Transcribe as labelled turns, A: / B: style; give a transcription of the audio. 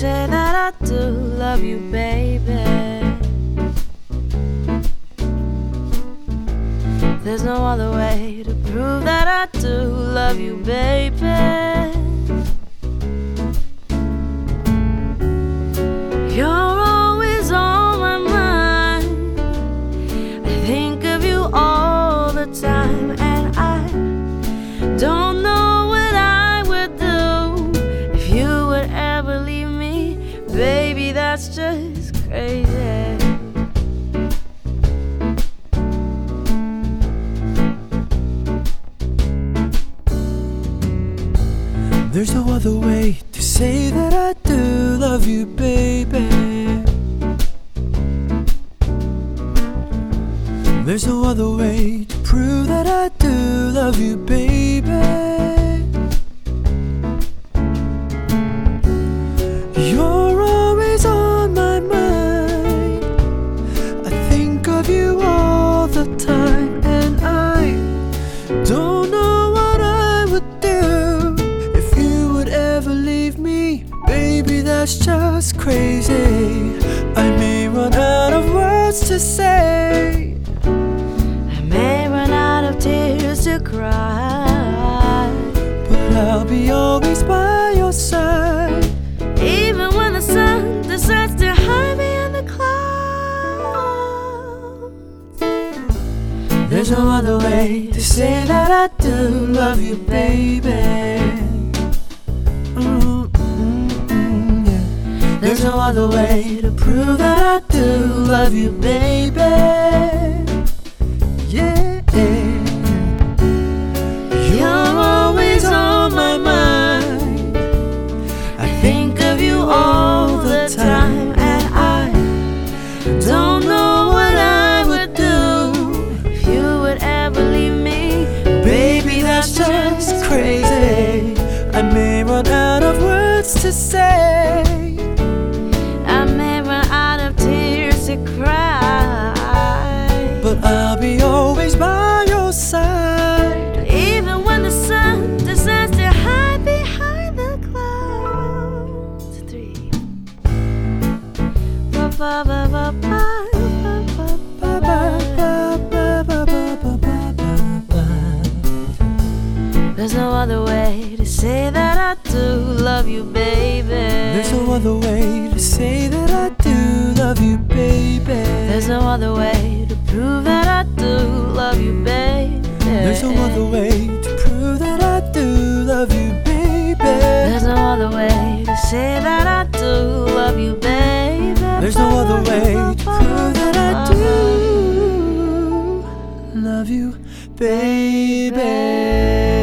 A: say that I do love you, baby. There's no other way to prove that I do love you, baby. You're always on my mind. I think of you all the time, and I don't know what I would do if you would ever leave me. Baby, that's just crazy.
B: There's no other way to say that I do love you, baby. There's no other way to prove that I do love you, baby. You're always on my mind. I think of you all the time, and I don't know what I would do if you would ever leave me. Baby, that's just crazy. I may run out of words to say,
A: I may run out of tears to cry,
B: but I'll be always by your side.
A: even when the sun decides to hide me in the clouds.
B: There's no other way to say that I do love you, baby. Yeah. There's no other way to prove that I do love you, baby. Yeah. You're always on my mind. I think of you all the time, and I don't know what I would do
A: If you would ever leave me,
B: Baby, that's just crazy. I may run out of words to say,
A: I may run out of tears to cry,
B: but I'll be always by your side.
A: even when the sun decides to hide behind the clouds. 3. Ba ba ba ba ba ba ba ba. There's no other way to say that I do love you, baby.
B: There's no other way to say that I do love you, baby.
A: There's no other way to prove that I do love you, baby.
B: There's no other way to prove that I do love you, baby.
A: There's no other way to say that I do love you, baby.
B: There's no other way to prove that I do love you, baby.